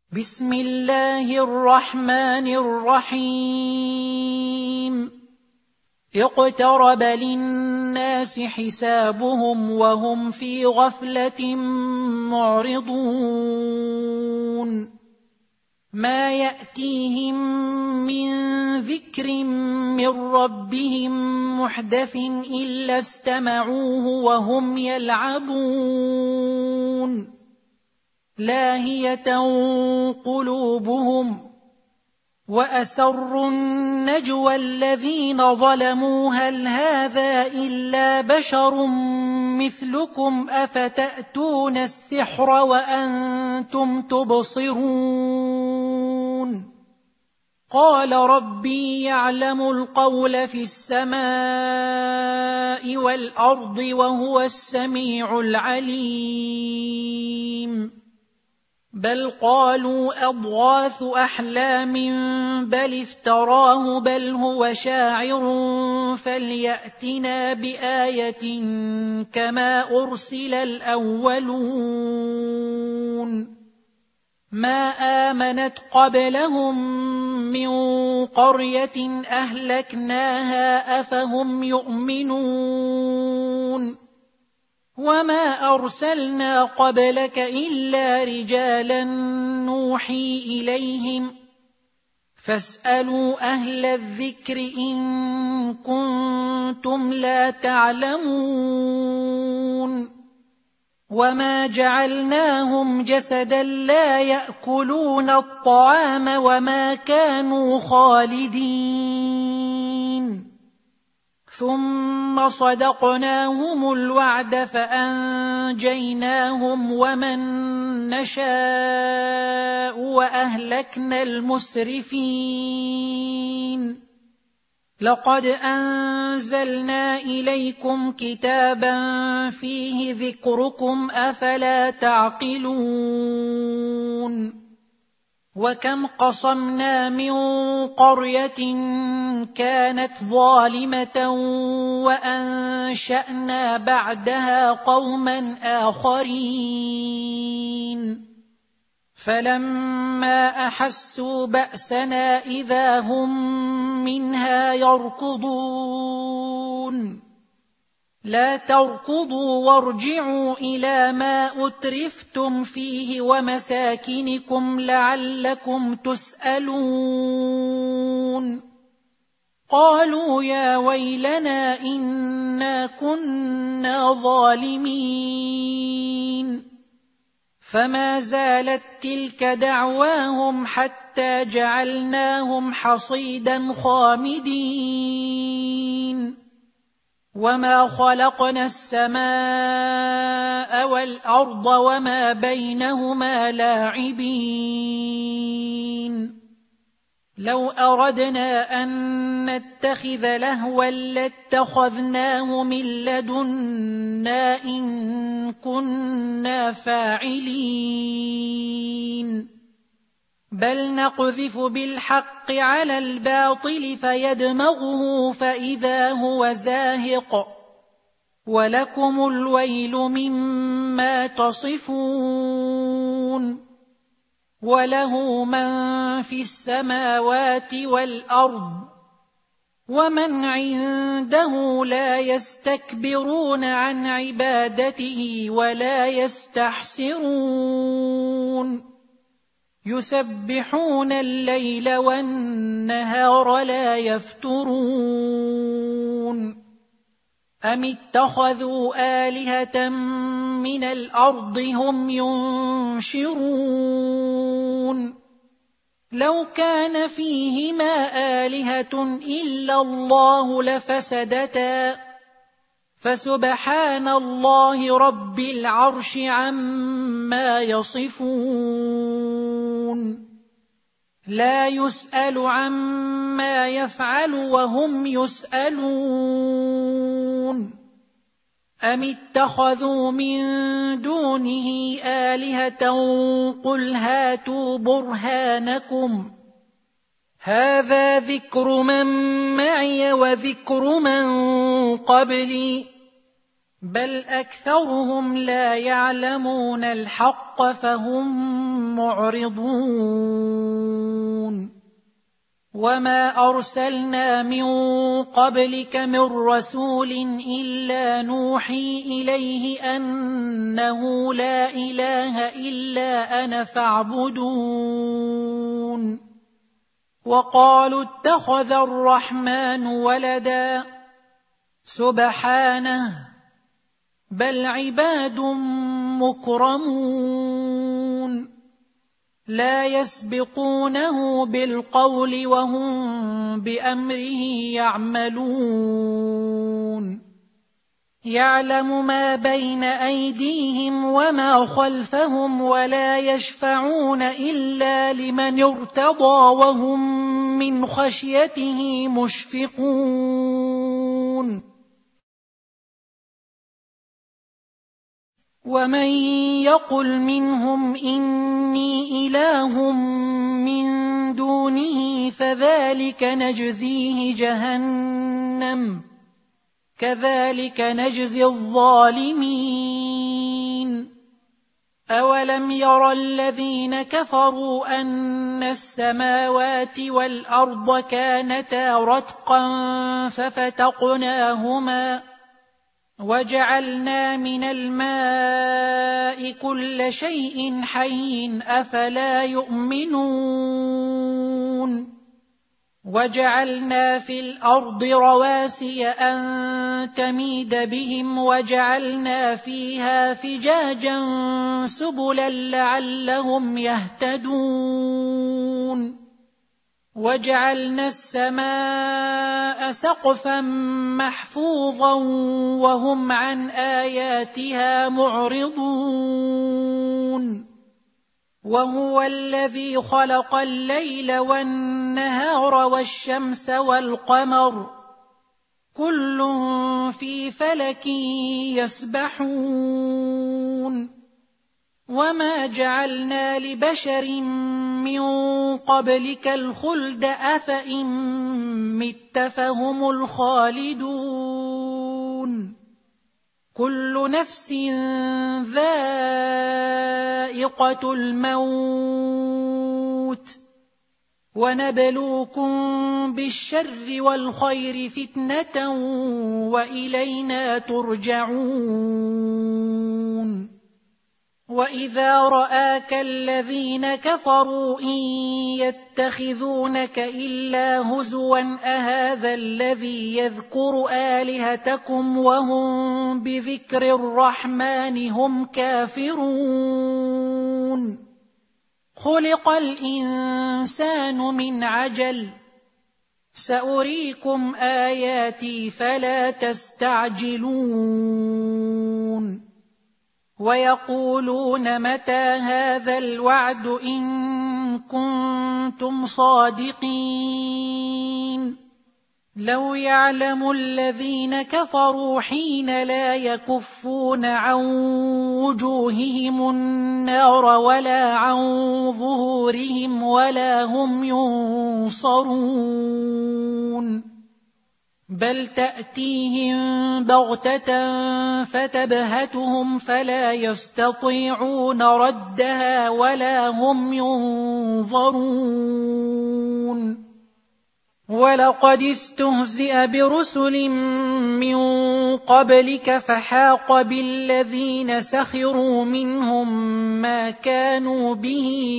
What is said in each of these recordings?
بسم الله الرحمن الرحيم اقترب للناس حسابهم وهم في غفلة معرضون ما يأتيهم من ذكر من ربهم محدث إلا استمعوه وهم يلعبون لاهية قلوبهم وأسروا النجوى الذين ظلموا هل هذا إلا بشر مثلكم أفتأتون السحر وأنتم تبصرون قال ربي يعلم القول في السماء والأرض وهو السميع العليم بل قالوا أضغاث أحلام بل افتراه بل هو شاعر فليأتنا بآية كما أرسل الأولون ما آمنت قبلهم من قرية أهلكناها أفهم يؤمنون وما أرسلنا قبلك إلا رجالا نوحي إليهم فاسألوا أهل الذكر إن كنتم لا تعلمون وما جعلناهم جسدا لا يأكلون الطعام وما كانوا خالدين ثم صدقناهم الوعد فأنجيناهم ومن نشاء وأهلكنا المسرفين لقد أنزلنا إليكم كتابا فيه ذكركم أفلا تعقلون وكم قصمنا من قرية كانت ظالمة وأنشأنا بعدها قوما آخرين فلما أحسوا بأسنا إذا هم منها يركضون لا تركضوا وارجعوا إلى ما أترفتم فيه ومساكنكم لعلكم تسألون قالوا يا ويلنا إنا كنا ظالمين فما زالت تلك دعواهم حتى جعلناهم حصيدا خامدين وما خلقنا السماء والأرض وما بينهما لاعبين لو أردنا أن نتخذ لهوا لاتخذناه من لدنا إن كنا فاعلين بل نقذف بالحق على الباطل فيدمغه فإذا هو زاهق ولكم الويل مما تصفون وله من في السماوات والأرض ومن عنده لا يستكبرون عن عبادته ولا يستحسرون يسبحون الليل والنهار لا يفترون أم اتخذوا آلهة من الأرض هم ينشرون لو كان فيهما آلهة إلا الله لفسدتا فسبحان الله رب العرش عما يصفون لا يسأل عما يفعل وهم يسألون أم اتخذوا من دونه آلهة قل هاتوا برهانكم هذا ذكر من معي وذكر من قبلي بل أكثرهم لا يعلمون الحق فهم معرضون وما أرسلنا من قبلك من رسول إلا نوحي إليه أنه لا إله إلا أنا فاعبدون وقالوا اتخذ الرحمن ولدا سبحانه بل عباد مكرمون لا يسبقونه بالقول وهم بأمره يعملون يعلم ما بين أيديهم وما خلفهم ولا يشفعون إلا لمن ارتضى وهم من خشيته مشفقون ومن يقل منهم إني إله من دونه فذلك نجزيه جهنم كذلك نجزي الظالمين أولم ير الذين كفروا أن السماوات والأرض كانتا رتقا ففتقناهما وجعلنا من الماء كل شيء حي أفلا يؤمنون وجعلنا في الأرض رواسي أن تميد بهم وجعلنا فيها فجاجا سبلا لعلهم يهتدون وجعلنا السماء سقفا محفوظا وهم عن آياتها معرضون وهو الذي خلق الليل والنهار والشمس والقمر كل في فلك يسبحون وما جعلنا لبشر من قبلك الخلد أفإن مت فهم الخالدون كل نفس ذائقة الموت ونبلوكم بالشر والخير فتنة وإلينا ترجعون وإذا رآك الذين كفروا إن يتخذونك إلا هزوا أهذا الذي يذكر آلهتكم وهم بذكر الرحمن هم كافرون خلق الإنسان من عجل سأريكم آياتي فلا تستعجلون ويقولون متى هذا الوعد إن كنتم صادقين لو يعلم الذين كفروا حين لا يكفون عن وجوههم النار ولا عن ظهورهم ولا هم ينصرون بل تأتيهم بغتة فتبهتهم فلا يستطيعون ردها ولا هم ينظرون ولقد استهزئ برسل من قبلك فحاق بالذين سخروا منهم ما كانوا به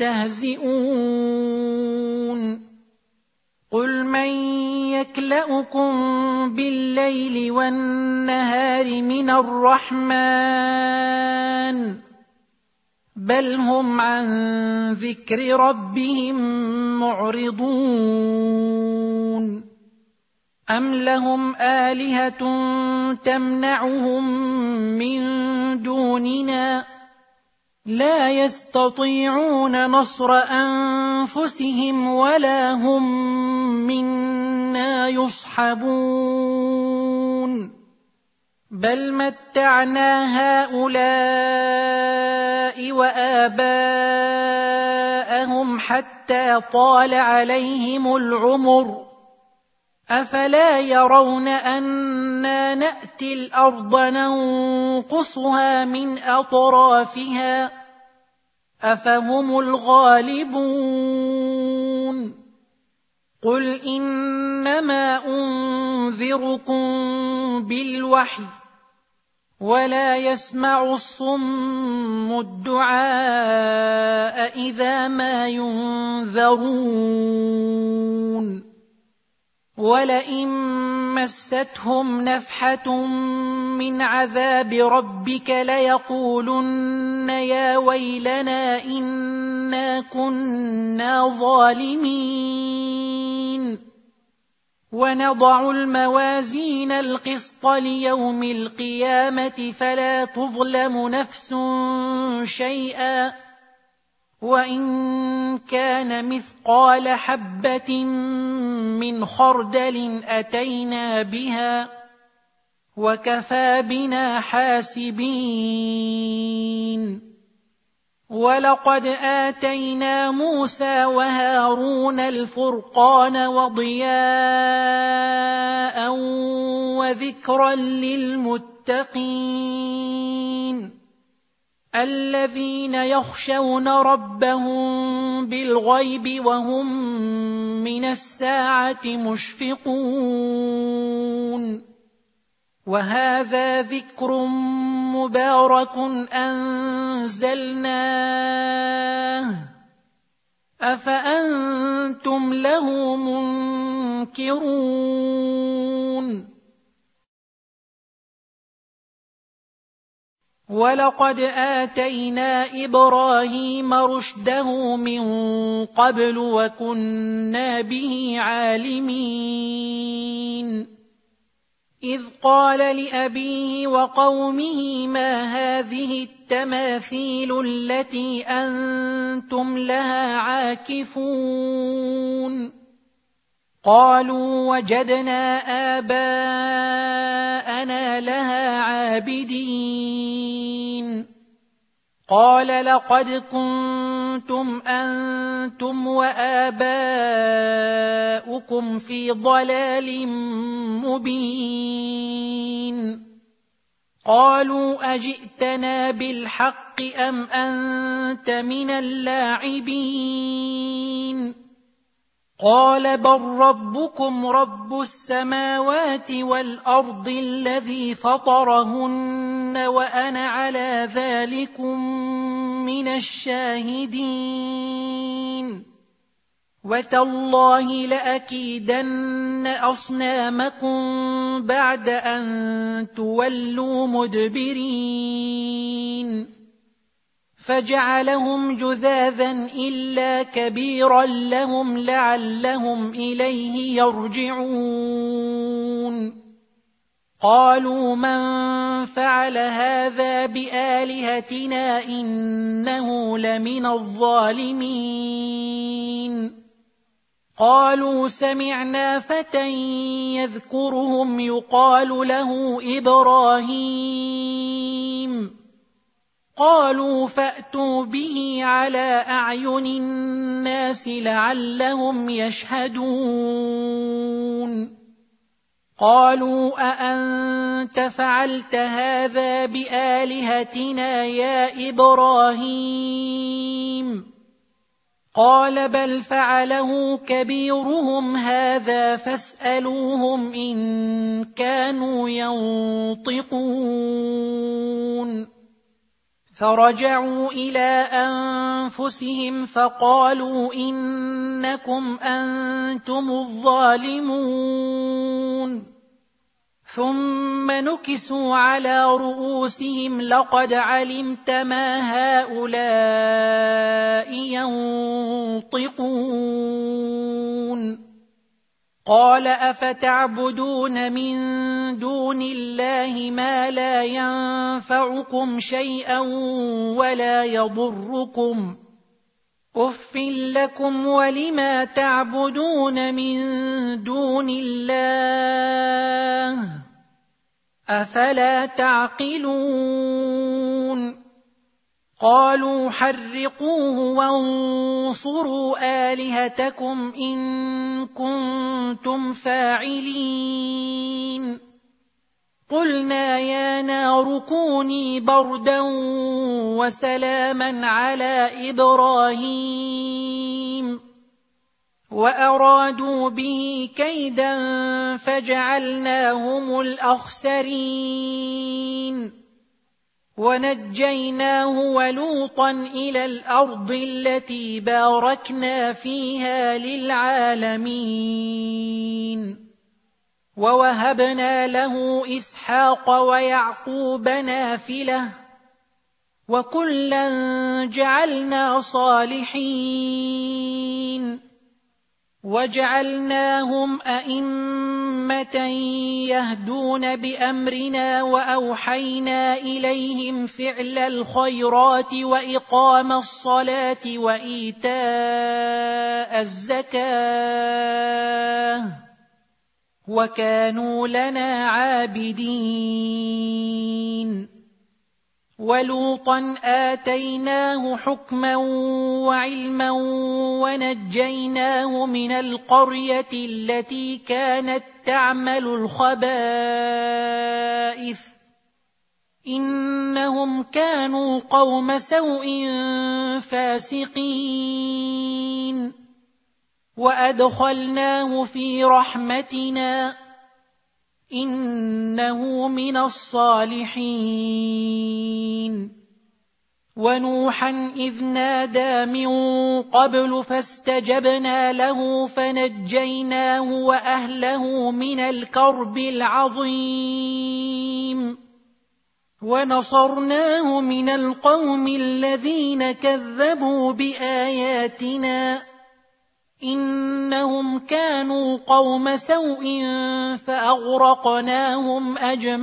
يستهزئون قل من يكلؤكم بالليل والنهار من الرحمن بل هم عن ذكر ربهم معرضون أم لهم آلهة تمنعهم من دوننا لا يستطيعون نصر أنفسهم ولا هم منا يصحبون بل متعنا هؤلاء وآباءهم حتى طال عليهم العمر أفلا يرون أنا نأتي الأرض ننقصها من أطرافها أفهم الغالبون قل إنما أنذركم بالوحي ولا يسمع الصم الدعاء إذا ما ينذرون ولئن مستهم نفحة من عذاب ربك ليقولن يا ويلنا إنا كنا ظالمين ونضع الموازين القسط ليوم القيامة فلا تظلم نفس شيئا وإن كان مثقال حبة من خردل أتينا بها وكفى بنا حاسبين ولقد آتينا موسى وهارون الفرقان وضياء وذكرا للمتقين الذين يخشون ربهم بالغيب وهم من الساعة مشفقون وهذا ذكر مبارك أنزلناه أفأنتم له منكرون ولقد آتينا إبراهيم رشده من قبل وكنا به عالمين إذ قال لأبيه وقومه ما هذه التماثيل التي أنتم لها عاكفون قالوا وجدنا آباءنا لها عابدين قال لقد كنتم أنتم وآباؤكم في ضلال مبين قالوا أجئتنا بالحق أم أنت من اللاعبين قال بل ربكم رب السماوات والأرض الذي فطرهن وأنا على ذلكم من الشاهدين وتالله لأكيدن أصنامكم بعد أن تولوا مدبرين فجعلهم جذاذا إلا كبيرا لهم لعلهم إليه يرجعون قالوا من فعل هذا بآلهتنا إنه لمن الظالمين قالوا سمعنا فتى يذكرهم يقال له إبراهيم قالوا فأتوا به على أعين الناس لعلهم يشهدون قالوا أأنت فعلت هذا بآلهتنا يا إبراهيم قال بل فعله كبيرهم هذا فاسألوهم إن كانوا ينطقون فرجعوا إلى أنفسهم فقالوا إنكم أنتم الظالمون ثم نكسوا على رؤوسهم لقد علمت ما هؤلاء ينطقون قال أفتعبدون من دون الله ما لا ينفعكم شيئا ولا يضركم أف لكم ولما تعبدون من دون الله أفلا تعقلون قالوا حرقوه وانصروا آلهتكم إن كنتم فاعلين قلنا يا نار كوني بردا وسلاما على إبراهيم وأرادوا به كيدا فجعلناهم الأخسرين ونجيناه ولوطا إلى الأرض التي باركنا فيها للعالمين ووهبنا له إسحاق ويعقوب نافلة وكلا جعلنا صالحين وجعلناهم أئمة يهدون بأمرنا وأوحينا إليهم فعل الخيرات وإقام الصلاة وإيتاء الزكاة وكانوا لنا عابدين ولوطا آتيناه حكما وعلما ونجيناه من القرية التي كانت تعمل الخبائث إنهم كانوا قوم سوء فاسقين وأدخلناه في رحمتنا إنه من الصالحين ونوحا إذ نادى من قبل فاستجبنا له فنجيناه وأهله من الكرب العظيم ونصرناه من القوم الذين كذبوا بآياتنا إنهم كانوا قوم سوء فأغرقناهم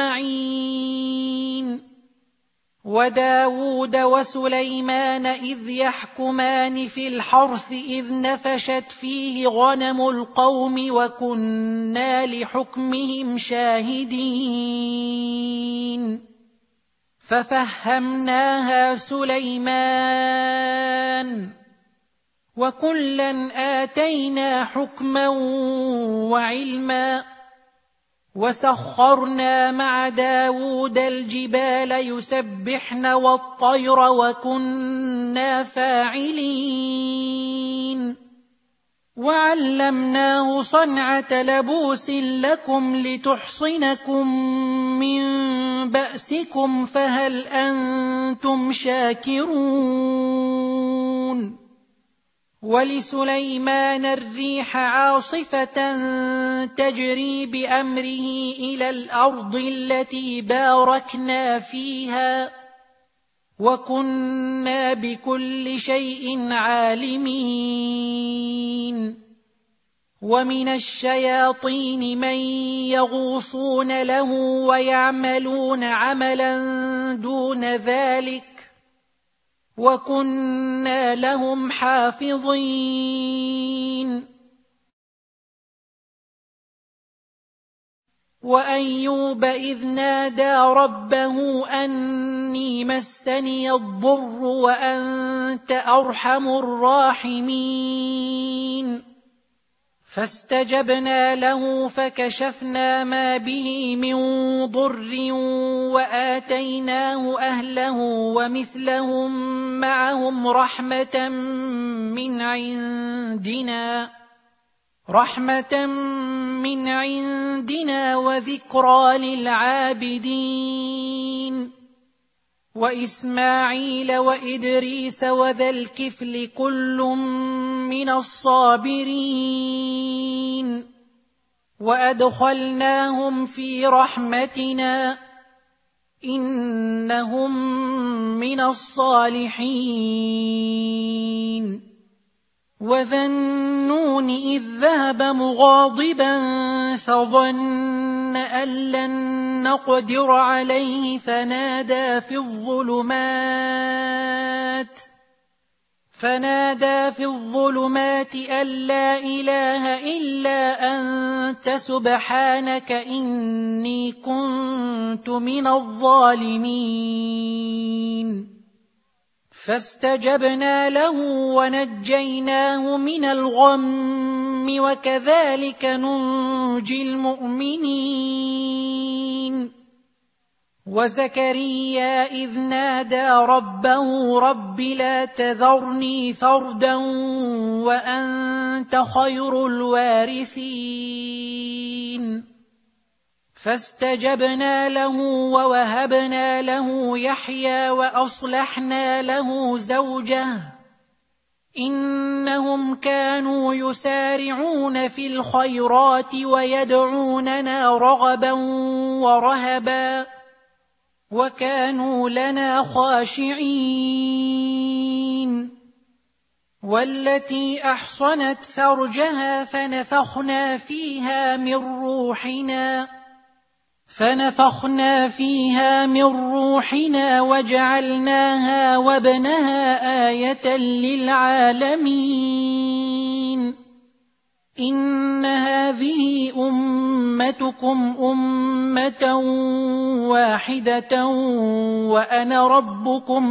أجمعين وداود وسليمان إذ يحكمان في الحرث إذ نفشت فيه غنم القوم وكنا لحكمهم شاهدين ففهمناها سليمان وكلا آتينا حكما وعلما وسخرنا مع داود الجبال يسبحن والطير وكنا فاعلين وعلمناه صنعة لبوس لكم لتحصنكم من بأسكم فهل أنتم شاكرون ولسليمان الريح عاصفة تجري بأمره إلى الأرض التي باركنا فيها وكنا بكل شيء عالمين ومن الشياطين من يغوصون له ويعملون عملا دون ذلك وكنا لهم حافظين وأيوب إذ نادى ربه أني مسني الضر وأنت أرحم الراحمين فاستجبنا له فكشفنا ما به من ضر وآتيناه أهله ومثلهم معهم رحمة من عندنا وذكرى للعابدين وإسماعيل وإدريس وذا الكفل كل من الصابرين وأدخلناهم في رحمتنا إنهم من الصالحين وذا النون إذ ذهب مغاضبا فظن أن لن نقدر عليه فنادى في الظلمات أن لا إله إلا أنت سبحانك إني كنت من الظالمين فاستجبنا له ونجيناه من الغم وكذلك ننجي المؤمنين. وزكريا إذ نادى ربه رب لا تذرني فردا وأنت خير الوارثين. فاستجبنا له ووهبنا له يحيى وأصلحنا له زوجه إنهم كانوا يسارعون في الخيرات ويدعوننا رغبا ورهبا وكانوا لنا خاشعين. والتي أحصنت فرجها فنفخنا فيها من روحنا وجعلناها وابنها آية للعالمين. إن هذه أمتكم أمة واحدة وأنا ربكم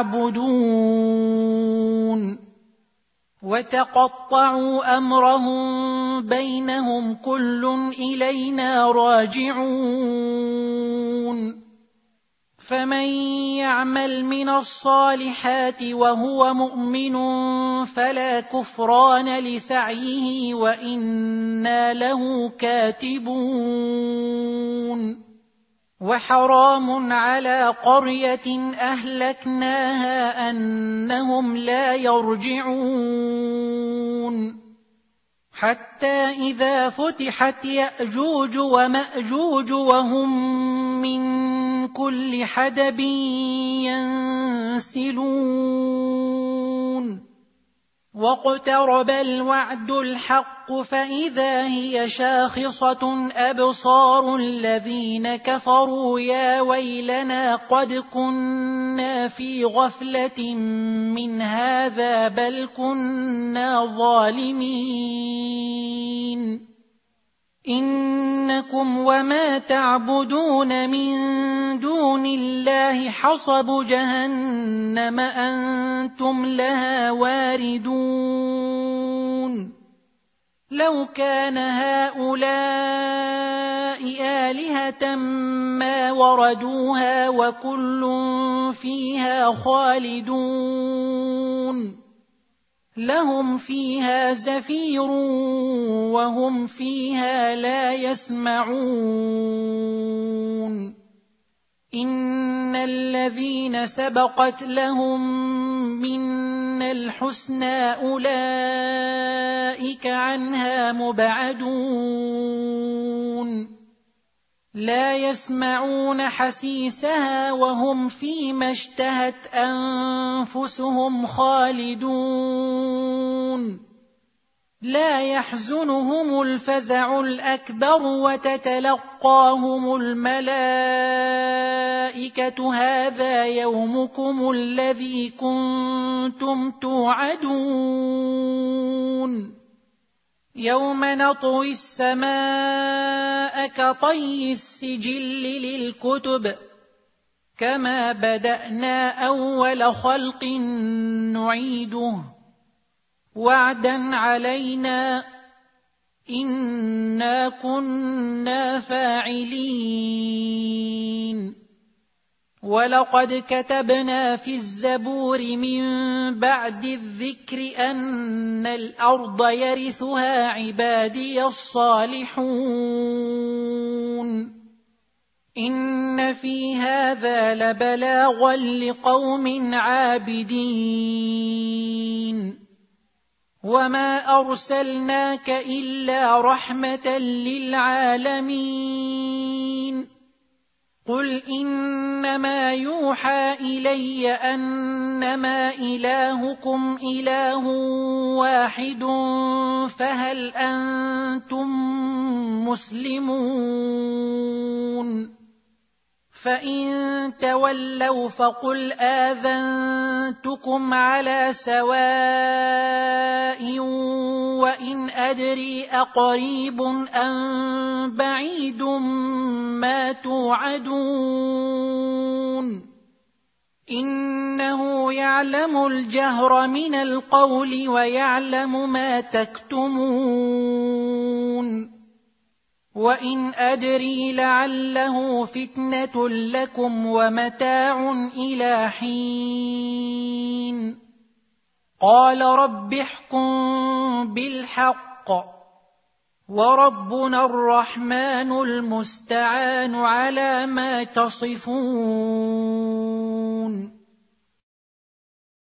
فاعبدون. وتقطعوا أمرهم بينهم كل إلينا راجعون. فمن يعمل من الصالحات وهو مؤمن فلا كفران لسعيه وإنا له كاتبون. وحرام على قرية أهلكناها أنهم لا يرجعون. حتى إذا فتحت يأجوج ومأجوج وهم من كل حدب ينسلون. واقترب الوعد الحق فإذا هي شاخصة أبصار الذين كفروا يا ويلنا قد كنا في غفلة من هذا بل كنا ظالمين. إنكم وما تعبدون من دون الله حصب جهنم أنتم لها واردون. لو كان هؤلاء آلهة ما وردوها وكل فيها خالدون. لهم فيها زفير وهم فيها لا يسمعون. إن الذين سبقت لهم منا الحسنى أولئك عنها مبعدون. لا يسمعون حسيسها وهم فيما اشتهت أنفسهم خالدون. لا يحزنهم الفزع الأكبر وتتلقاهم الملائكة هذا يومكم الذي كنتم توعدون. يوم نطوي السماء كطي السجل للكتب كما بدأنا أول خلق نعيده وعدا علينا إنا كنا فاعلين. ولقد كتبنا في الزبور من بعد الذكر أن الأرض يرثها عبادي الصالحون. إن في هذا لبلاغا لقوم عابدين. وما أرسلناك إلا رحمة للعالمين. قل إنما يوحى إلي أنما إلهكم إله واحد فهل أنتم مسلمون؟ فإن تولوا فقل آذنتكم على سواء وإن أدري أقريب أم بعيد ما توعدون. إنه يعلم الجهر من القول ويعلم ما تكتمون وإن أدري لعله فتنة لكم ومتاع إلى حين قال رب احكم بالحق وربنا الرحمن المستعان على ما تصفون